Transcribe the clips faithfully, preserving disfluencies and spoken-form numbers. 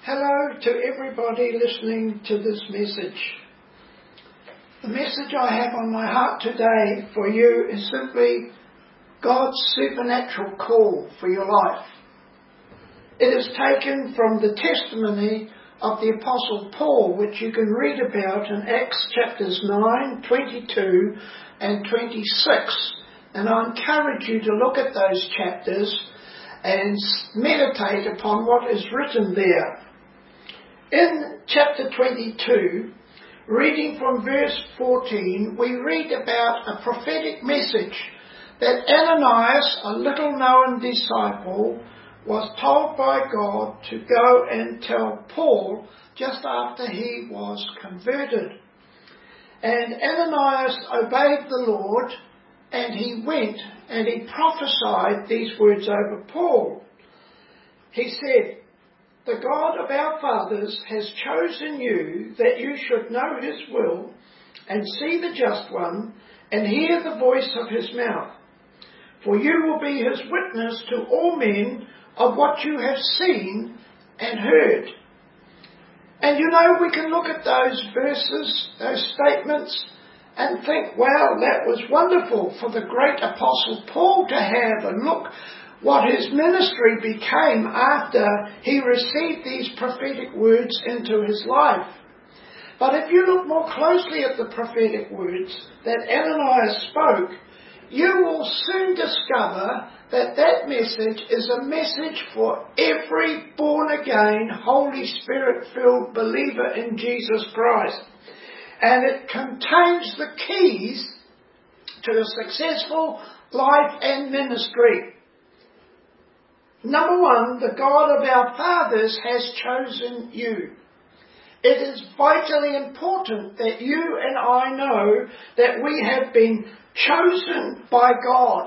Hello to everybody listening to this message. The message I have on my heart today for you is simply God's supernatural call for your life. It is taken from the testimony of the Apostle Paul, which you can read about in Acts chapters nine, twenty-two and twenty-six. And I encourage you to look at those chapters and meditate upon what is written there. In chapter twenty-two, reading from verse fourteen, we read about a prophetic message that Ananias, a little known disciple, was told by God to go and tell Paul just after he was converted. And Ananias obeyed the Lord, and he went and he prophesied these words over Paul. He said, "The God of our fathers has chosen you that you should know his will and see the just one and hear the voice of his mouth. For you will be his witness to all men of what you have seen and heard." And you know, we can look at those verses, those statements, and think, wow, that was wonderful for the great Apostle Paul to have, and look what his ministry became after he received these prophetic words into his life. But if you look more closely at the prophetic words that Ananias spoke, you will soon discover that that message is a message for every born-again, Holy Spirit-filled believer in Jesus Christ. And it contains the keys to a successful life and ministry. Number one, the God of our fathers has chosen you. It is vitally important that you and I know that we have been chosen by God.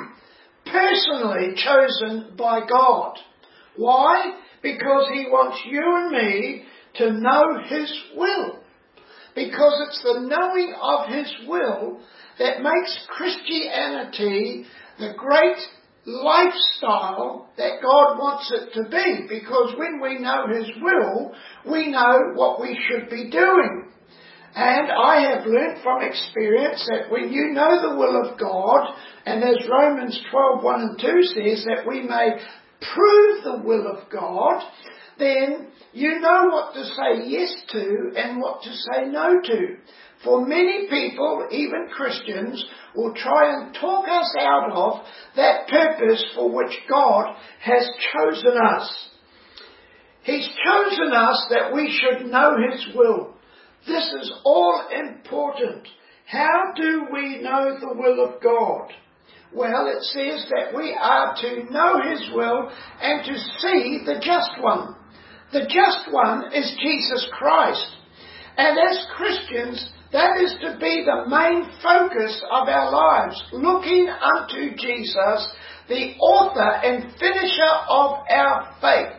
Personally chosen by God. Why? Because he wants you and me to know his will. Because it's the knowing of his will that makes Christianity the great lifestyle that God wants it to be. Because when we know his will, we know what we should be doing. And I have learnt from experience that when you know the will of God, and as Romans twelve, one and two says, that we may prove the will of God, then you know what to say yes to and what to say no to. For many people, even Christians, will try and talk us out of that purpose for which God has chosen us. He's chosen us that we should know his will. This is all important. How do we know the will of God? Well, it says that we are to know his will and to see the just one. The just one is Jesus Christ. And as Christians, that is to be the main focus of our lives, looking unto Jesus, the author and finisher of our faith.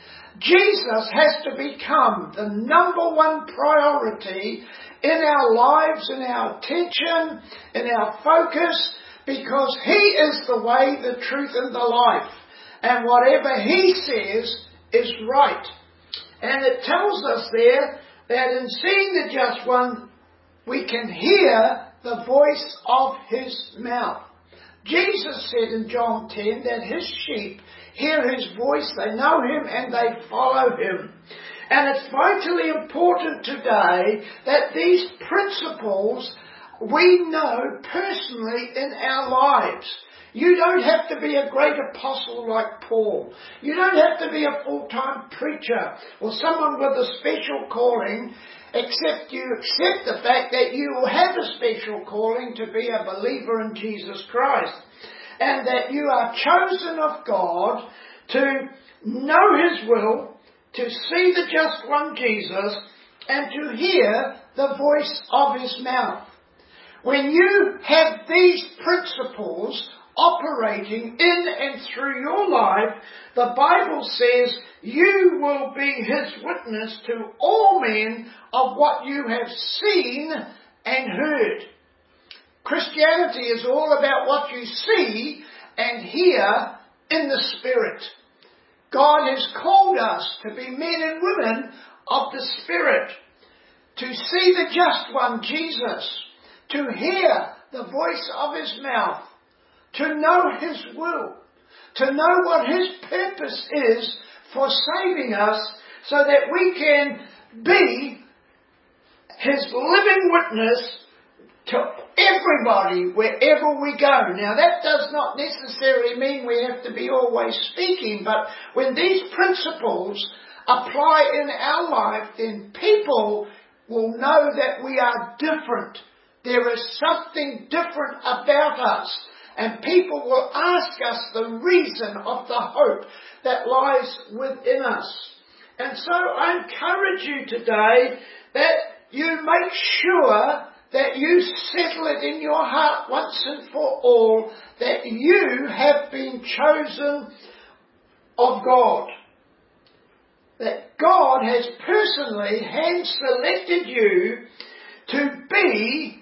Jesus has to become the number one priority in our lives, in our attention, in our focus, because he is the way, the truth and the life. And whatever he says is right. And it tells us there that in seeing the just one, we can hear the voice of his mouth. Jesus said in John ten that his sheep hear his voice, they know him and they follow him. And it's vitally important today that these principles we know personally in our lives. You don't have to be a great apostle like Paul. You don't have to be a full-time preacher or someone with a special calling, except you accept the fact that you will have a special calling to be a believer in Jesus Christ. And that you are chosen of God to know his will, to see the just one Jesus, and to hear the voice of his mouth. When you have these principles operating in and through your life, the Bible says you will be his witness to all men of what you have seen and heard. Christianity is all about what you see and hear in the Spirit. God has called us to be men and women of the Spirit, to see the just one, Jesus, to hear the voice of his mouth, to know his will, to know what his purpose is for saving us, so that we can be his living witness to everybody wherever we go. Now that does not necessarily mean we have to be always speaking, but when these principles apply in our life, then people will know that we are different. There is something different about us. And people will ask us the reason of the hope that lies within us. And so I encourage you today that you make sure that you settle it in your heart once and for all that you have been chosen of God. That God has personally hand-selected you to be,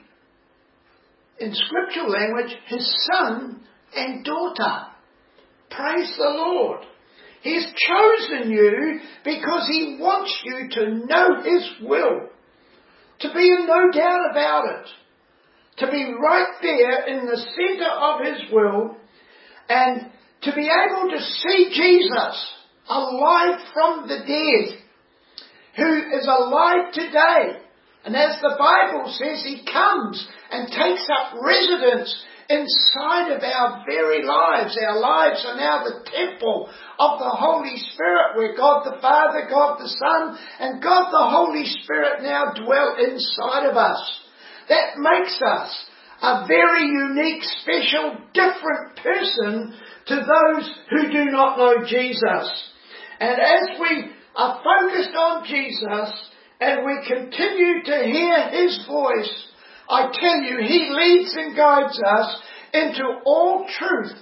in scriptural language, his son and daughter. Praise the Lord. He's chosen you because he wants you to know his will. To be in no doubt about it. To be right there in the centre of his will. And to be able to see Jesus alive from the dead. Who is alive today. And as the Bible says, he comes and takes up residence inside of our very lives. Our lives are now the temple of the Holy Spirit, where God the Father, God the Son, and God the Holy Spirit now dwell inside of us. That makes us a very unique, special, different person to those who do not know Jesus. And as we are focused on Jesus, and we continue to hear his voice, I tell you, he leads and guides us into all truth,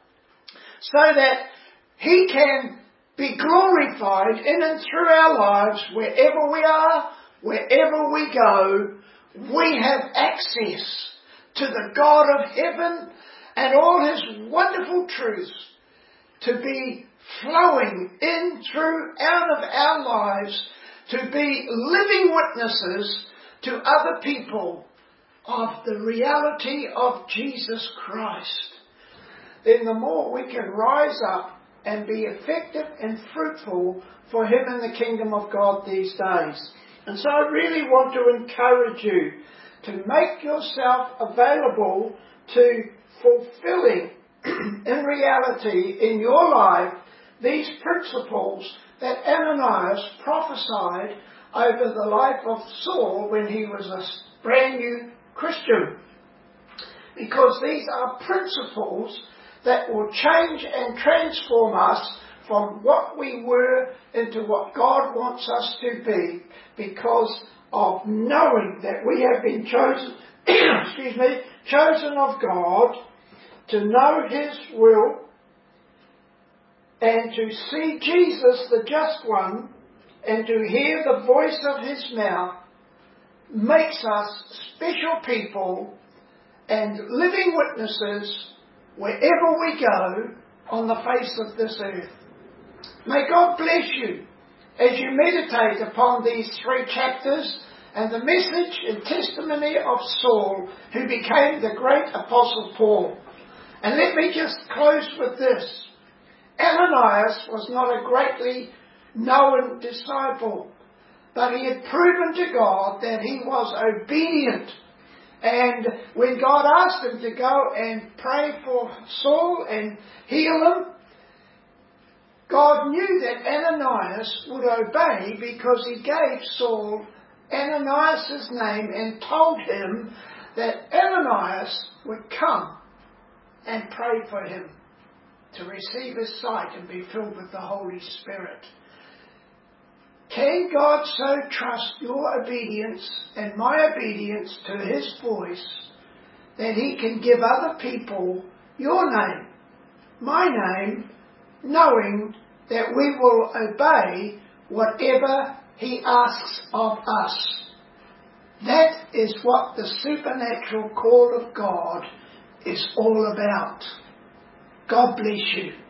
so that he can be glorified in and through our lives. Wherever we are, wherever we go, we have access to the God of heaven and all his wonderful truths to be flowing in through out of our lives, to be living witnesses to other people of the reality of Jesus Christ. Then the more we can rise up and be effective and fruitful for him in the kingdom of God these days. And so I really want to encourage you to make yourself available to fulfilling in reality in your life these principles that Ananias prophesied over the life of Saul when he was a brand new Christian. Because these are principles that will change and transform us from what we were into what God wants us to be, because of knowing that we have been chosen, excuse me, chosen of God to know his will and to see Jesus, the just one, and to hear the voice of his mouth, makes us special people and living witnesses wherever we go on the face of this earth. May God bless you as you meditate upon these three chapters and the message and testimony of Saul, who became the great Apostle Paul. And let me just close with this. Ananias was not a greatly known disciple, but he had proven to God that he was obedient. And when God asked him to go and pray for Saul and heal him, God knew that Ananias would obey, because he gave Saul Ananias' name and told him that Ananias would come and pray for him to receive his sight and be filled with the Holy Spirit. Can God so trust your obedience and my obedience to his voice that he can give other people your name, my name, knowing that we will obey whatever he asks of us? That is what the supernatural call of God is all about. God bless you.